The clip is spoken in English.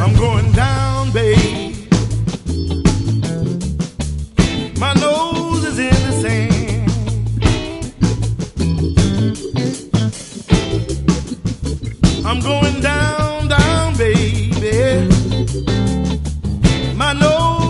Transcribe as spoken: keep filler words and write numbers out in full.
I'm going down, babe. My nose is in the sand. I'm going down, down, baby. My nose